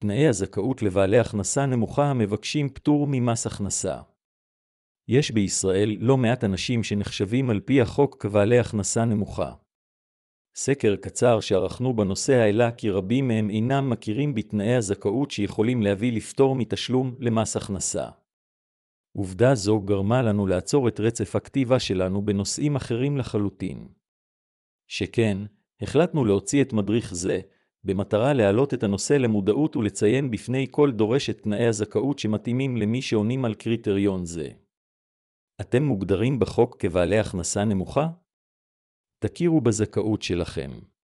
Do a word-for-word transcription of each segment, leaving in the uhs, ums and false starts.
תנאי הזכאות לבעלי הכנסה נמוכה המבקשים פטור ממס הכנסה. יש בישראל לא מעט אנשים שנחשבים על פי החוק כבעלי הכנסה נמוכה. סקר קצר שערכנו בנושא העלה כי רבים מהם אינם מכירים בתנאי הזכאות שיכולים להביא לפטור מתשלום למס הכנסה. עובדה זו גרמה לנו לעצור את רצף הכתיבה שלנו בנושאים אחרים לחלוטין. שכן, החלטנו להוציא את מדריך זה, במטרה להעלות את הנושא למודעות ולציין בפני כל דורש את תנאי הזכאות שמתאימים למי שעונים על קריטריון זה. אתם מוגדרים בחוק כבעלי הכנסה נמוכה? תכירו בזכאות שלכם.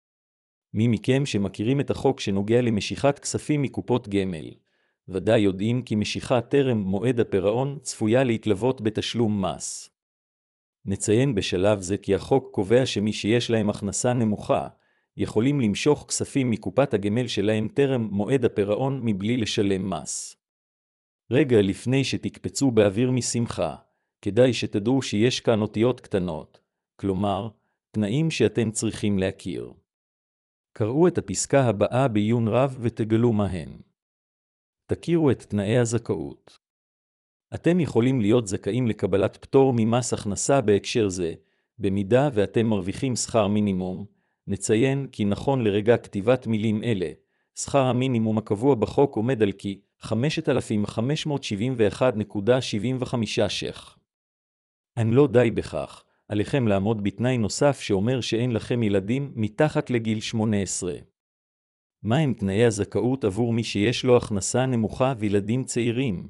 מי מכם שמכירים את החוק שנוגע למשיכת כספים מקופות גמל, ודאי יודעים כי משיכה טרם מועד הפירעון צפויה להתלוות בתשלום מס. נציין בשלב זה כי החוק קובע שמי שיש להם הכנסה נמוכה, יכולים למשוך כספים מקופת הגמל שלהם טרם מועד הפירעון מבלי לשלם מס. רגע לפני שתקפצו באוויר משמחה, כדאי שתדעו שיש כאן אותיות קטנות, כלומר, תנאים שאתם צריכים להכיר. קראו את הפסקה הבאה בעיון רב ותגלו מהן. תכירו את תנאי הזכאות. אתם יכולים להיות זכאים לקבלת פטור ממס הכנסה בהקשר זה, במידה ואתם מרוויחים שכר מינימום. נציין כי נכון לרגע כתיבת מילים אלה, שכר המינימום הקבוע בחוק עומד על כי חמשת אלפים חמש מאות שבעים ואחת נקודה שבעים וחמש ש"ח. אין לא די בכך, עליכם לעמוד בתנאי נוסף שאומר שאין לכם ילדים מתחת לגיל שמונה עשרה. מה הם תנאי הזכאות עבור מי שיש לו הכנסה נמוכה וילדים צעירים?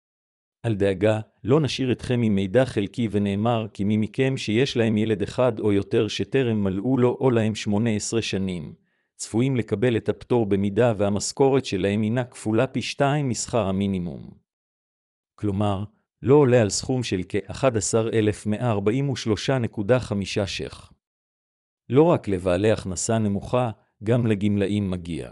אל דאגה, לא נשאיר אתכם עם מידע חלקי ונאמר כי מי מכם שיש להם ילד אחד או יותר שטרם מלאו לו או להם שמונה עשרה שנים, צפויים לקבל את הפטור במידה והמשכורת שלהם הינה כפולה פי שתיים משכר המינימום. כלומר, לא עולה על סכום של כ-אחד עשר אלף מאה ארבעים ושלוש נקודה חמש ש"ח. לא רק לבעלי הכנסה נמוכה, גם לגמלאים מגיע.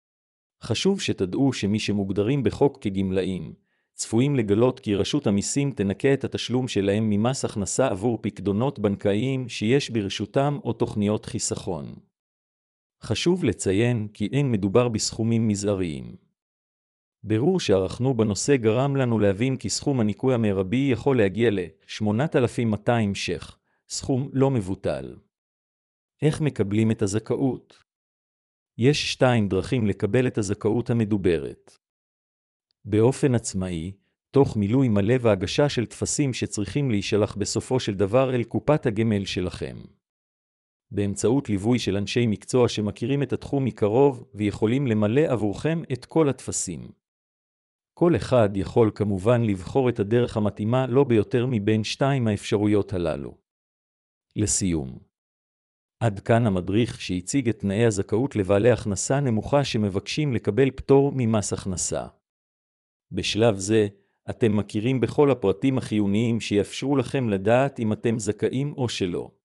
חשוב שתדעו שמי שמוגדרים בחוק כגמלאים, צפויים לגלות כי רשות המיסים תנקה את התשלום שלהם ממס הכנסה עבור פקדונות בנקאיים שיש ברשותם או תוכניות חיסכון. חשוב לציין כי אין מדובר בסכומים מזעריים. בירור שערכנו בנושא גרם לנו להבין כי סכום הניכוי המרבי יכול להגיע ל-שמונת אלפים מאתיים ש"ח, סכום לא מבוטל. איך מקבלים את הזכאות? יש שתיים דרכים לקבל את הזכאות המדוברת. באופן עצמאי, תוך מילוי מלא והגשה של טפסים שצריכים להישלח בסופו של דבר אל קופת הגמל שלכם. באמצעות ליווי של אנשי מקצוע שמכירים את התחום מקרוב ויכולים למלא עבורכם את כל הטפסים. כל אחד יכול כמובן לבחור את הדרך המתאימה לא ביותר מבין שתיים האפשרויות הללו. לסיום. עד כאן המדריך שהציג את תנאי הזכאות לבעלי הכנסה נמוכה שמבקשים לקבל פטור ממס הכנסה. בשלב זה, אתם מכירים בכל הפרטים החיוניים שיאפשרו לכם לדעת אם אתם זכאים או שלא.